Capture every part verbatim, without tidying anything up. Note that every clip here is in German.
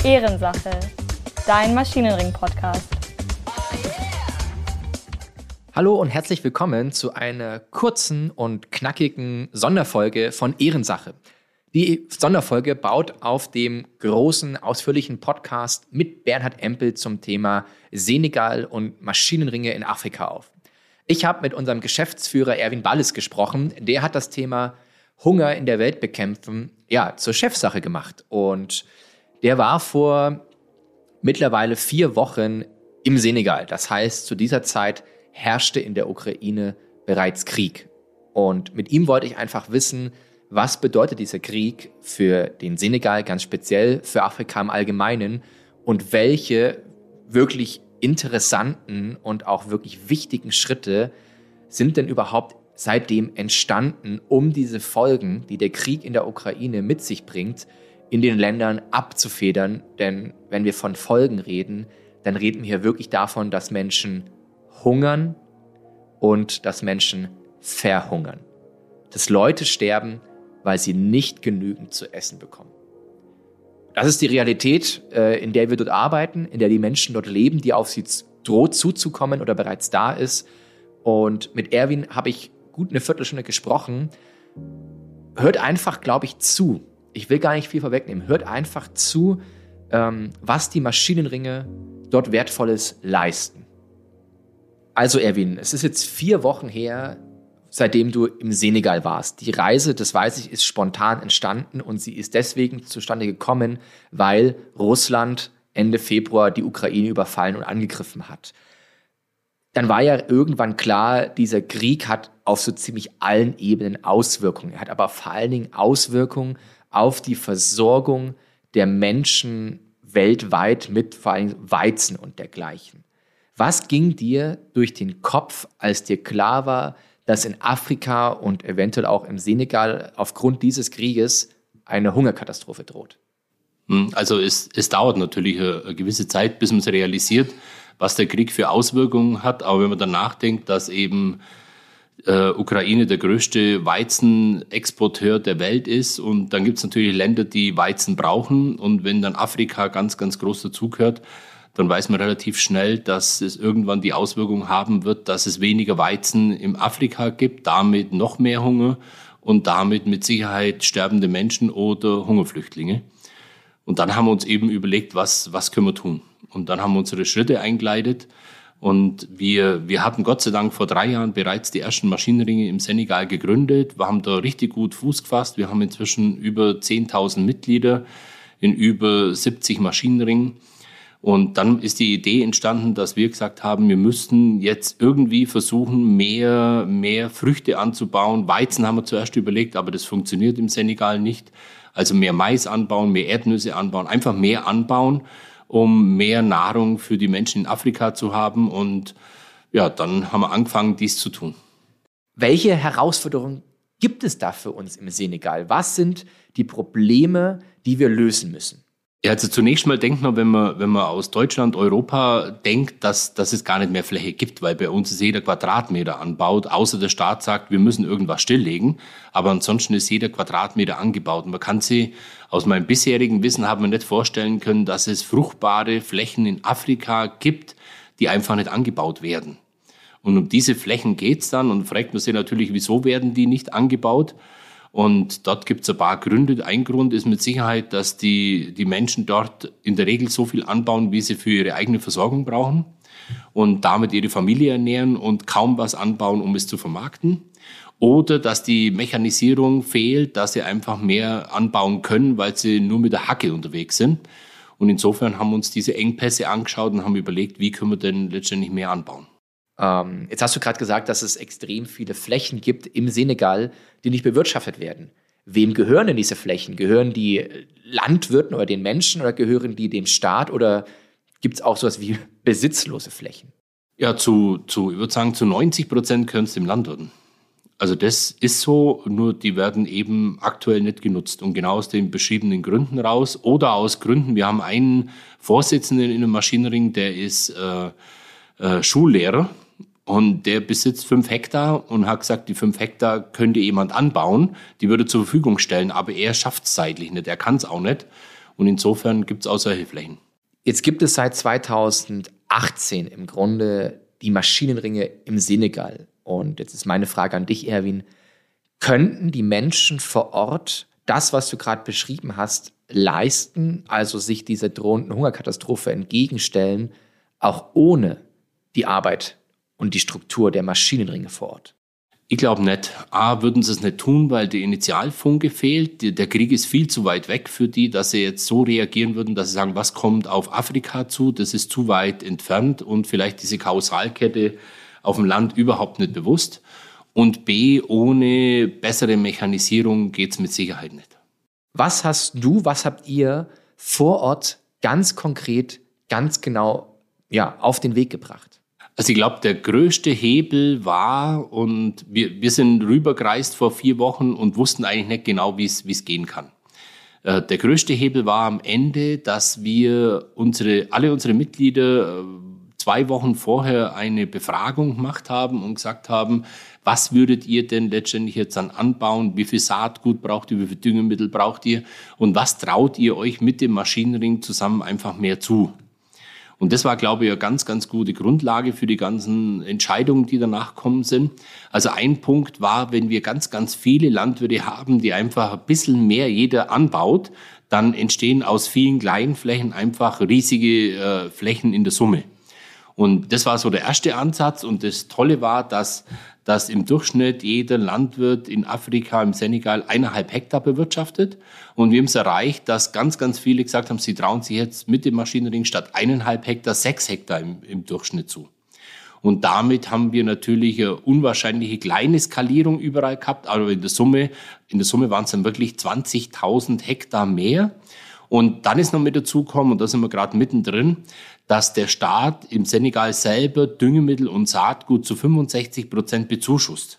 Ehrensache, dein Maschinenring-Podcast. Hallo und herzlich willkommen zu einer kurzen und knackigen Sonderfolge von Ehrensache. Die Sonderfolge baut auf dem großen, ausführlichen Podcast mit Bernhard Empel zum Thema Senegal und Maschinenringe in Afrika auf. Ich habe mit unserem Geschäftsführer Erwin Balles gesprochen. Der hat das Thema Hunger in der Welt bekämpfen, ja, zur Chefsache gemacht. Und der war vor mittlerweile vier Wochen im Senegal. Das heißt, zu dieser Zeit herrschte in der Ukraine bereits Krieg. Und mit ihm wollte ich einfach wissen, was bedeutet dieser Krieg für den Senegal, ganz speziell für Afrika im Allgemeinen, und welche wirklich interessanten und auch wirklich wichtigen Schritte sind denn überhaupt seitdem entstanden, um diese Folgen, die der Krieg in der Ukraine mit sich bringt, in den Ländern abzufedern. Denn wenn wir von Folgen reden, dann reden wir hier wirklich davon, dass Menschen hungern und dass Menschen verhungern. Dass Leute sterben, weil sie nicht genügend zu essen bekommen. Das ist die Realität, in der wir dort arbeiten, in der die Menschen dort leben, die auf sie droht zuzukommen oder bereits da ist. Und mit Erwin habe ich gut eine Viertelstunde gesprochen. Hört einfach, glaube ich, zu. Ich will gar nicht viel vorwegnehmen. Hört einfach zu, was die Maschinenringe dort Wertvolles leisten. Also Erwin, es ist jetzt vier Wochen her, seitdem du im Senegal warst. Die Reise, das weiß ich, ist spontan entstanden und sie ist deswegen zustande gekommen, weil Russland Ende Februar die Ukraine überfallen und angegriffen hat. Dann war ja irgendwann klar, dieser Krieg hat auf so ziemlich allen Ebenen Auswirkungen. Er hat aber vor allen Dingen Auswirkungen auf die Versorgung der Menschen weltweit mit vor allem Weizen und dergleichen. Was ging dir durch den Kopf, als dir klar war, dass in Afrika und eventuell auch im Senegal aufgrund dieses Krieges eine Hungerkatastrophe droht? Also es, es dauert natürlich eine gewisse Zeit, bis man es realisiert, was der Krieg für Auswirkungen hat. Aber wenn man dann nachdenkt, dass eben äh, Ukraine der größte Weizenexporteur der Welt ist und dann gibt es natürlich Länder, die Weizen brauchen. Und wenn dann Afrika ganz, ganz groß dazugehört, dann weiß man relativ schnell, dass es irgendwann die Auswirkung haben wird, dass es weniger Weizen im Afrika gibt, damit noch mehr Hunger und damit mit Sicherheit sterbende Menschen oder Hungerflüchtlinge. Und dann haben wir uns eben überlegt, was, was können wir tun? Und dann haben wir unsere Schritte eingeleitet und wir, wir hatten Gott sei Dank vor drei Jahren bereits die ersten Maschinenringe im Senegal gegründet. Wir haben da richtig gut Fuß gefasst. Wir haben inzwischen über zehntausend Mitglieder in über siebzig Maschinenringen. Und dann ist die Idee entstanden, dass wir gesagt haben, wir müssten jetzt irgendwie versuchen, mehr, mehr Früchte anzubauen. Weizen haben wir zuerst überlegt, aber das funktioniert im Senegal nicht. Also mehr Mais anbauen, mehr Erdnüsse anbauen, einfach mehr anbauen, um mehr Nahrung für die Menschen in Afrika zu haben. Und ja, dann haben wir angefangen, dies zu tun. Welche Herausforderungen gibt es da für uns im Senegal? Was sind die Probleme, die wir lösen müssen? Ja, also zunächst mal denkt man, wenn man, wenn man aus Deutschland, Europa denkt, dass, dass es gar nicht mehr Fläche gibt, weil bei uns ist jeder Quadratmeter anbaut, außer der Staat sagt, wir müssen irgendwas stilllegen. Aber ansonsten ist jeder Quadratmeter angebaut. Und man kann sich aus meinem bisherigen Wissen haben wir nicht vorstellen können, dass es fruchtbare Flächen in Afrika gibt, die einfach nicht angebaut werden. Und um diese Flächen geht's dann und fragt man sich natürlich, wieso werden die nicht angebaut? Und dort gibt es ein paar Gründe. Ein Grund ist mit Sicherheit, dass die, die Menschen dort in der Regel so viel anbauen, wie sie für ihre eigene Versorgung brauchen und damit ihre Familie ernähren und kaum was anbauen, um es zu vermarkten. Oder dass die Mechanisierung fehlt, dass sie einfach mehr anbauen können, weil sie nur mit der Hacke unterwegs sind. Und insofern haben wir uns diese Engpässe angeschaut und haben überlegt, wie können wir denn letztendlich mehr anbauen. Ähm, jetzt hast du gerade gesagt, dass es extrem viele Flächen gibt im Senegal, die nicht bewirtschaftet werden. Wem gehören denn diese Flächen? Gehören die Landwirten oder den Menschen oder gehören die dem Staat oder gibt es auch sowas wie besitzlose Flächen? Ja, zu, zu ich würde sagen, zu neunzig Prozent gehören es dem Landwirten. Also das ist so, nur die werden eben aktuell nicht genutzt. Und genau aus den beschriebenen Gründen raus oder aus Gründen, wir haben einen Vorsitzenden in einem Maschinenring, der ist äh, äh, Schullehrer. Und der besitzt fünf Hektar und hat gesagt, die fünf Hektar könnte jemand anbauen, die würde zur Verfügung stellen, aber er schafft es zeitlich nicht, er kann es auch nicht. Und insofern gibt es auch solche Flächen. Jetzt gibt es seit zweitausendachtzehn im Grunde die Maschinenringe im Senegal. Und jetzt ist meine Frage an dich, Erwin. Könnten die Menschen vor Ort das, was du gerade beschrieben hast, leisten, also sich dieser drohenden Hungerkatastrophe entgegenstellen, auch ohne die Arbeit und die Struktur der Maschinenringe vor Ort? Ich glaube nicht. A, würden sie es nicht tun, weil der Initialfunke fehlt. Der Krieg ist viel zu weit weg für die, dass sie jetzt so reagieren würden, dass sie sagen, was kommt auf Afrika zu, das ist zu weit entfernt und vielleicht diese Kausalkette auf dem Land überhaupt nicht bewusst. Und B, ohne bessere Mechanisierung geht es mit Sicherheit nicht. Was hast du, was habt ihr vor Ort ganz konkret, ganz genau ja, auf den Weg gebracht? Also ich glaube, der größte Hebel war, und wir, wir sind rübergereist vor vier Wochen und wussten eigentlich nicht genau, wie es gehen kann. Äh, der größte Hebel war am Ende, dass wir unsere, alle unsere Mitglieder äh, zwei Wochen vorher eine Befragung gemacht haben und gesagt haben, was würdet ihr denn letztendlich jetzt dann anbauen? Wie viel Saatgut braucht ihr? Wie viel Düngemittel braucht ihr? Und was traut ihr euch mit dem Maschinenring zusammen einfach mehr zu? Und das war, glaube ich, eine ganz, ganz gute Grundlage für die ganzen Entscheidungen, die danach kommen sind. Also ein Punkt war, wenn wir ganz, ganz viele Landwirte haben, die einfach ein bisschen mehr jeder anbaut, dann entstehen aus vielen kleinen Flächen einfach riesige äh, Flächen in der Summe. Und das war so der erste Ansatz. Und das Tolle war, dass, dass im Durchschnitt jeder Landwirt in Afrika, im Senegal, eineinhalb Hektar bewirtschaftet. Und wir haben es erreicht, dass ganz, ganz viele gesagt haben, sie trauen sich jetzt mit dem Maschinenring statt eineinhalb Hektar sechs Hektar im, im Durchschnitt zu. Und damit haben wir natürlich eine unwahrscheinliche kleine Skalierung überall gehabt. Aber in der Summe, in der Summe waren es dann wirklich zwanzigtausend Hektar mehr. Und dann ist noch mit dazu gekommen, und da sind wir gerade mittendrin, dass der Staat im Senegal selber Düngemittel und Saatgut zu fünfundsechzig Prozent bezuschusst.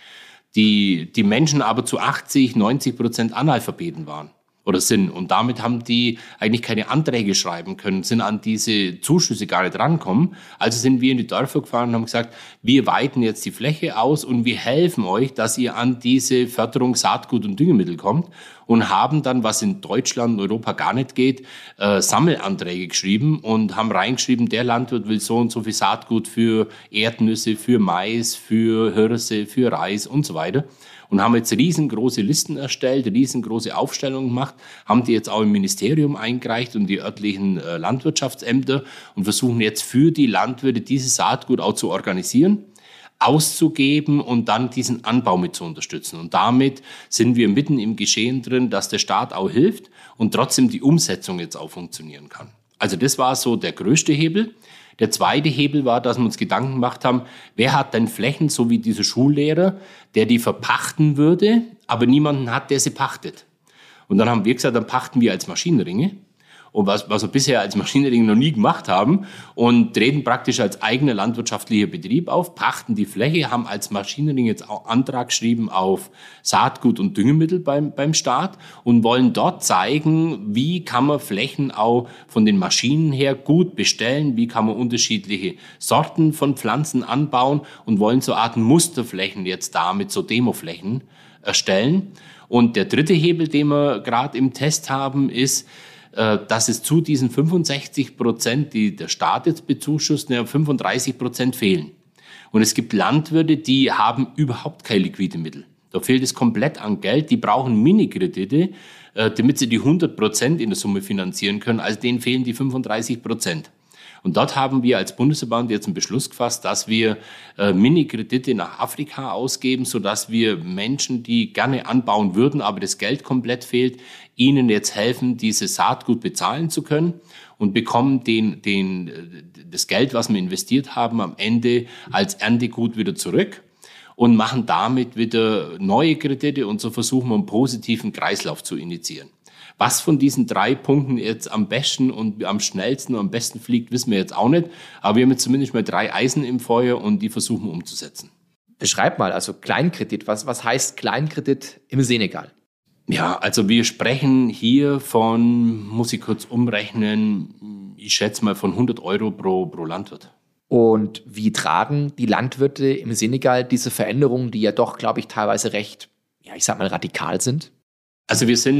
Die, die Menschen aber zu achtzig, neunzig Prozent Analphabeten waren oder sind. Und damit haben die eigentlich keine Anträge schreiben können, sind an diese Zuschüsse gar nicht rankommen. Also sind wir in die Dörfer gefahren und haben gesagt, wir weiten jetzt die Fläche aus und wir helfen euch, dass ihr an diese Förderung Saatgut und Düngemittel kommt. Und haben dann, was in Deutschland und Europa gar nicht geht, äh, Sammelanträge geschrieben und haben reingeschrieben, der Landwirt will so und so viel Saatgut für Erdnüsse, für Mais, für Hirse, für Reis und so weiter. Und haben jetzt riesengroße Listen erstellt, riesengroße Aufstellungen gemacht, haben die jetzt auch im Ministerium eingereicht und die örtlichen äh, Landwirtschaftsämter und versuchen jetzt für die Landwirte dieses Saatgut auch zu organisieren, auszugeben und dann diesen Anbau mit zu unterstützen. Und damit sind wir mitten im Geschehen drin, dass der Staat auch hilft und trotzdem die Umsetzung jetzt auch funktionieren kann. Also das war so der größte Hebel. Der zweite Hebel war, dass wir uns Gedanken gemacht haben, wer hat denn Flächen, so wie dieser Schullehrer, der die verpachten würde, aber niemanden hat, der sie pachtet. Und dann haben wir gesagt, dann pachten wir als Maschinenringe. Und was, was wir bisher als Maschinenring noch nie gemacht haben und treten praktisch als eigener landwirtschaftlicher Betrieb auf, pachten die Fläche, haben als Maschinenring jetzt auch Antrag geschrieben auf Saatgut und Düngemittel beim, beim Staat und wollen dort zeigen, wie kann man Flächen auch von den Maschinen her gut bestellen, wie kann man unterschiedliche Sorten von Pflanzen anbauen und wollen so Arten Musterflächen jetzt damit, so Demoflächen erstellen. Und der dritte Hebel, den wir gerade im Test haben, ist, dass es zu diesen fünfundsechzig Prozent, die der Staat jetzt bezuschusst, ja, fünfunddreißig Prozent fehlen. Und es gibt Landwirte, die haben überhaupt keine liquide Mittel. Da fehlt es komplett an Geld. Die brauchen Minikredite, damit sie die hundert Prozent in der Summe finanzieren können. Also denen fehlen die fünfunddreißig Prozent. Und dort haben wir als Bundesverband jetzt einen Beschluss gefasst, dass wir äh, Mini-Kredite nach Afrika ausgeben, sodass wir Menschen, die gerne anbauen würden, aber das Geld komplett fehlt, ihnen jetzt helfen, dieses Saatgut bezahlen zu können und bekommen den, den, das Geld, was wir investiert haben, am Ende als Erntegut wieder zurück und machen damit wieder neue Kredite und so versuchen wir einen positiven Kreislauf zu initiieren. Was von diesen drei Punkten jetzt am besten und am schnellsten und am besten fliegt, wissen wir jetzt auch nicht. Aber wir haben jetzt zumindest mal drei Eisen im Feuer und die versuchen wir umzusetzen. Beschreib mal, also Kleinkredit. Was, was heißt Kleinkredit im Senegal? Ja, also wir sprechen hier von, muss ich kurz umrechnen, ich schätze mal von hundert Euro pro, pro Landwirt. Und wie tragen die Landwirte im Senegal diese Veränderungen, die ja doch, glaube ich, teilweise recht, ja, ich sag mal, radikal sind? Also wir sind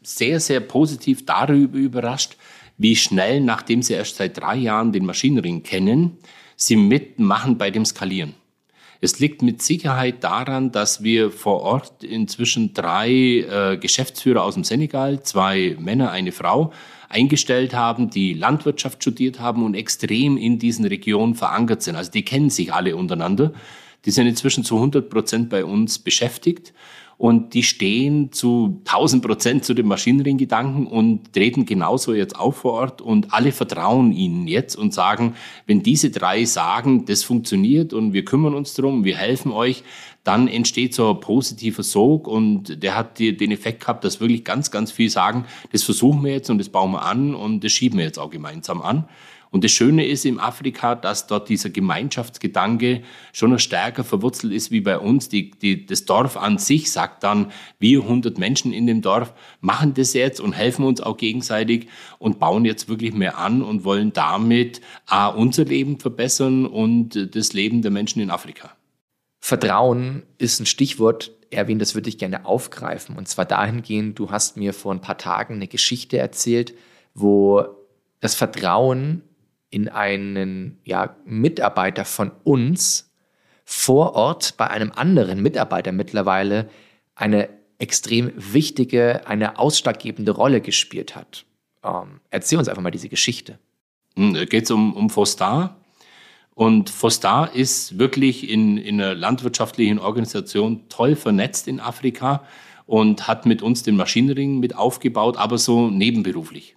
sehr, sehr positiv darüber überrascht, wie schnell, nachdem sie erst seit drei Jahren den Maschinenring kennen, sie mitmachen bei dem Skalieren. Es liegt mit Sicherheit daran, dass wir vor Ort inzwischen drei äh, Geschäftsführer aus dem Senegal, zwei Männer, eine Frau, eingestellt haben, die Landwirtschaft studiert haben und extrem in diesen Regionen verankert sind. Also die kennen sich alle untereinander. Die sind inzwischen zu hundert Prozent bei uns beschäftigt. Und die stehen zu tausend Prozent zu dem Maschinenring-Gedanken und treten genauso jetzt auf vor Ort. Und alle vertrauen ihnen jetzt und sagen, wenn diese drei sagen, das funktioniert und wir kümmern uns drum, wir helfen euch, dann entsteht so ein positiver Sog. Und der hat den Effekt gehabt, dass wirklich ganz, ganz viel sagen, das versuchen wir jetzt und das bauen wir an und das schieben wir jetzt auch gemeinsam an. Und das Schöne ist im Afrika, dass dort dieser Gemeinschaftsgedanke schon noch stärker verwurzelt ist wie bei uns. Die, die, das Dorf an sich sagt dann, wir hundert Menschen in dem Dorf machen das jetzt und helfen uns auch gegenseitig und bauen jetzt wirklich mehr an und wollen damit A, unser Leben verbessern und das Leben der Menschen in Afrika. Vertrauen ist ein Stichwort, Erwin, das würde ich gerne aufgreifen. Und zwar dahingehend, du hast mir vor ein paar Tagen eine Geschichte erzählt, wo das Vertrauen in einen ja, Mitarbeiter von uns vor Ort bei einem anderen Mitarbeiter mittlerweile eine extrem wichtige, eine ausschlaggebende Rolle gespielt hat. Ähm, erzähl uns einfach mal diese Geschichte. Da geht es um, um Fostar. Und Fostar ist wirklich in, in einer landwirtschaftlichen Organisation toll vernetzt in Afrika und hat mit uns den Maschinenring mit aufgebaut, aber so nebenberuflich.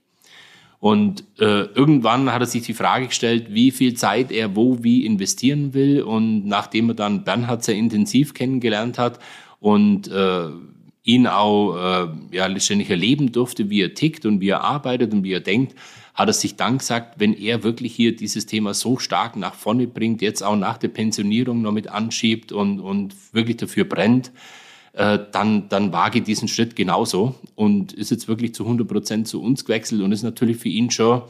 Und äh, irgendwann hat er sich die Frage gestellt, wie viel Zeit er wo wie investieren will. Und nachdem er dann Bernhard sehr intensiv kennengelernt hat und äh, ihn auch äh, ja, letztendlich erleben durfte, wie er tickt und wie er arbeitet und wie er denkt, hat er sich dann gesagt, wenn er wirklich hier dieses Thema so stark nach vorne bringt, jetzt auch nach der Pensionierung noch mit anschiebt und, und wirklich dafür brennt, Äh, dann, dann wage ich diesen Schritt genauso und ist jetzt wirklich zu hundert Prozent zu uns gewechselt und ist natürlich für ihn schon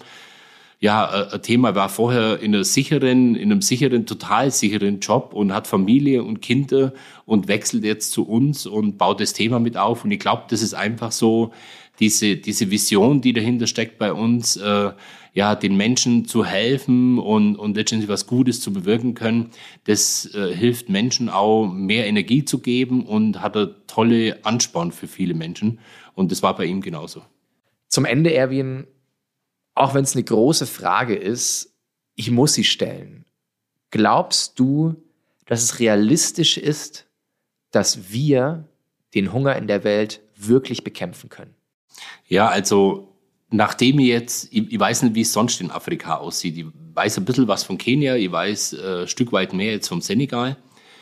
ja, ein Thema. Er war vorher in, einer sicheren, in einem sicheren, total sicheren Job und hat Familie und Kinder und wechselt jetzt zu uns und baut das Thema mit auf. Und ich glaube, das ist einfach so diese, diese Vision, die dahinter steckt bei uns, äh, ja, den Menschen zu helfen und, und letztendlich was Gutes zu bewirken können. Das äh, hilft Menschen auch, mehr Energie zu geben und hat eine tolle Ansporn für viele Menschen. Und das war bei ihm genauso. Zum Ende, Erwin, auch wenn es eine große Frage ist, ich muss sie stellen. Glaubst du, dass es realistisch ist, dass wir den Hunger in der Welt wirklich bekämpfen können? Ja, also nachdem ich jetzt, ich, ich weiß nicht, wie es sonst in Afrika aussieht. Ich weiß ein bisschen was von Kenia, ich weiß äh, ein Stück weit mehr jetzt vom Senegal.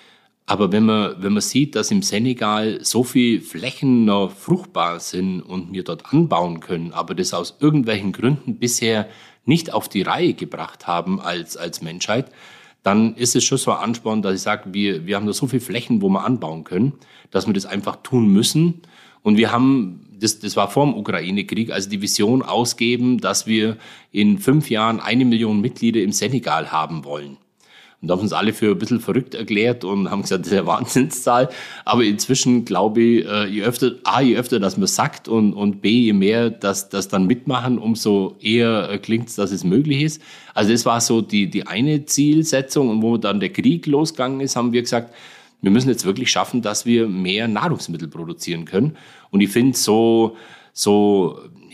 Aber wenn man, wenn man sieht, dass im Senegal so viele Flächen noch fruchtbar sind und wir dort anbauen können, aber das aus irgendwelchen Gründen bisher nicht auf die Reihe gebracht haben als, als Menschheit, dann ist es schon so ein Ansporn, dass ich sage, wir, wir haben da so viele Flächen, wo wir anbauen können, dass wir das einfach tun müssen. Und wir haben, das, das war vor dem Ukraine-Krieg, also die Vision ausgeben, dass wir in fünf Jahren eine Million Mitglieder im Senegal haben wollen. Und da haben uns alle für ein bisschen verrückt erklärt und haben gesagt, das ist eine Wahnsinnszahl. Aber inzwischen glaube ich, je öfter, A, je öfter, dass man sagt und, und B, je mehr, dass das dann mitmachen, umso eher klingt es, dass es möglich ist. Also das war so die, die eine Zielsetzung. Und wo dann der Krieg losgegangen ist, haben wir gesagt, wir müssen jetzt wirklich schaffen, dass wir mehr Nahrungsmittel produzieren können. Und ich finde es so, so,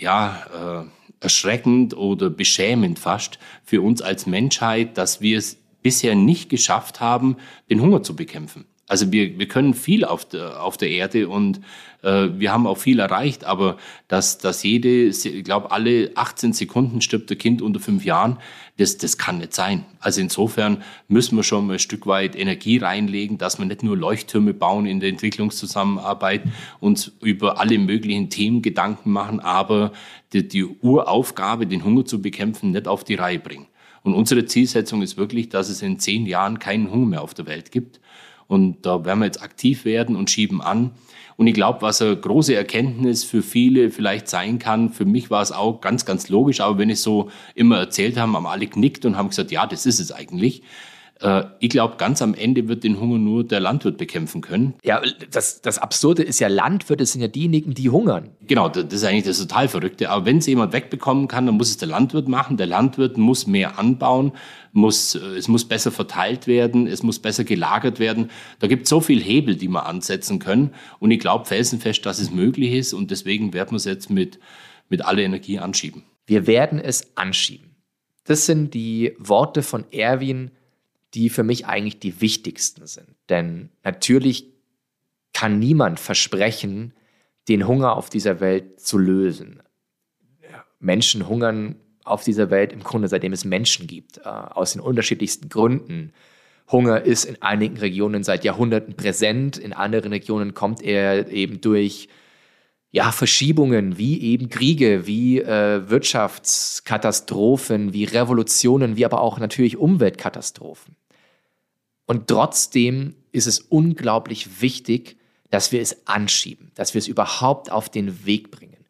ja, äh, erschreckend oder beschämend fast für uns als Menschheit, dass wir es bisher nicht geschafft haben, den Hunger zu bekämpfen. Also wir, wir können viel auf der, auf der Erde und äh, wir haben auch viel erreicht, aber dass, dass jede, ich glaube, alle achtzehn Sekunden stirbt ein Kind unter fünf Jahren, das, das kann nicht sein. Also insofern müssen wir schon mal ein Stück weit Energie reinlegen, dass wir nicht nur Leuchttürme bauen in der Entwicklungszusammenarbeit, uns über alle möglichen Themen Gedanken machen, aber die, die Uraufgabe, den Hunger zu bekämpfen, nicht auf die Reihe bringen. Und unsere Zielsetzung ist wirklich, dass es in zehn Jahren keinen Hunger mehr auf der Welt gibt. Und da werden wir jetzt aktiv werden und schieben an. Und ich glaube, was eine große Erkenntnis für viele vielleicht sein kann, für mich war es auch ganz, ganz logisch, aber wenn ich so immer erzählt habe, haben alle genickt und haben gesagt, ja, das ist es eigentlich. Ich glaube, ganz am Ende wird den Hunger nur der Landwirt bekämpfen können. Ja, das, das Absurde ist ja, Landwirte sind ja diejenigen, die hungern. Genau, das ist eigentlich das total Verrückte. Aber wenn es jemand wegbekommen kann, dann muss es der Landwirt machen. Der Landwirt muss mehr anbauen, muss, es muss besser verteilt werden, es muss besser gelagert werden. Da gibt es so viel Hebel, die wir ansetzen können. Und ich glaube felsenfest, dass es möglich ist. Und deswegen werden wir es jetzt mit, mit aller Energie anschieben. Wir werden es anschieben. Das sind die Worte von Erwin, die für mich eigentlich die wichtigsten sind. Denn natürlich kann niemand versprechen, den Hunger auf dieser Welt zu lösen. Menschen hungern auf dieser Welt im Grunde, seitdem es Menschen gibt, äh, aus den unterschiedlichsten Gründen. Hunger ist in einigen Regionen seit Jahrhunderten präsent, in anderen Regionen kommt er eben durch ja, Verschiebungen, wie eben Kriege, wie äh, Wirtschaftskatastrophen, wie Revolutionen, wie aber auch natürlich Umweltkatastrophen. Und trotzdem ist es unglaublich wichtig, dass wir es anschieben, dass wir es überhaupt auf den Weg bringen.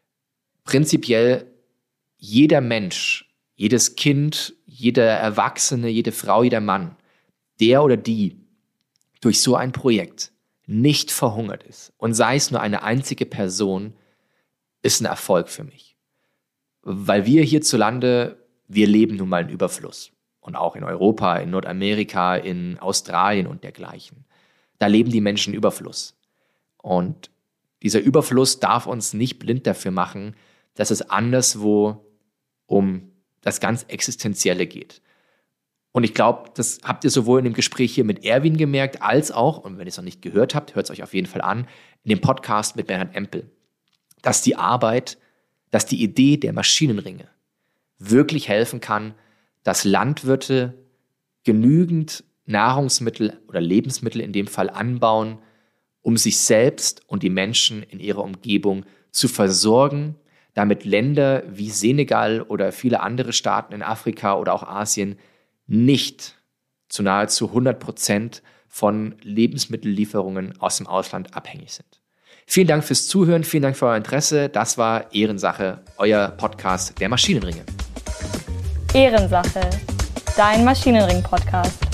Prinzipiell jeder Mensch, jedes Kind, jeder Erwachsene, jede Frau, jeder Mann, der oder die durch so ein Projekt nicht verhungert ist und sei es nur eine einzige Person, ist ein Erfolg für mich. Weil wir hierzulande, wir leben nun mal in Überfluss. Und auch in Europa, in Nordamerika, in Australien und dergleichen. Da leben die Menschen in Überfluss. Und dieser Überfluss darf uns nicht blind dafür machen, dass es anderswo um das ganz Existenzielle geht. Und ich glaube, das habt ihr sowohl in dem Gespräch hier mit Erwin gemerkt, als auch, und wenn ihr es noch nicht gehört habt, hört es euch auf jeden Fall an, in dem Podcast mit Bernhard Empel, dass die Arbeit, dass die Idee der Maschinenringe wirklich helfen kann, dass Landwirte genügend Nahrungsmittel oder Lebensmittel in dem Fall anbauen, um sich selbst und die Menschen in ihrer Umgebung zu versorgen, damit Länder wie Senegal oder viele andere Staaten in Afrika oder auch Asien nicht zu nahezu hundert Prozent von Lebensmittellieferungen aus dem Ausland abhängig sind. Vielen Dank fürs Zuhören, vielen Dank für euer Interesse. Das war Ehrensache, euer Podcast der Maschinenringe. Ehrensache, dein Maschinenring-Podcast.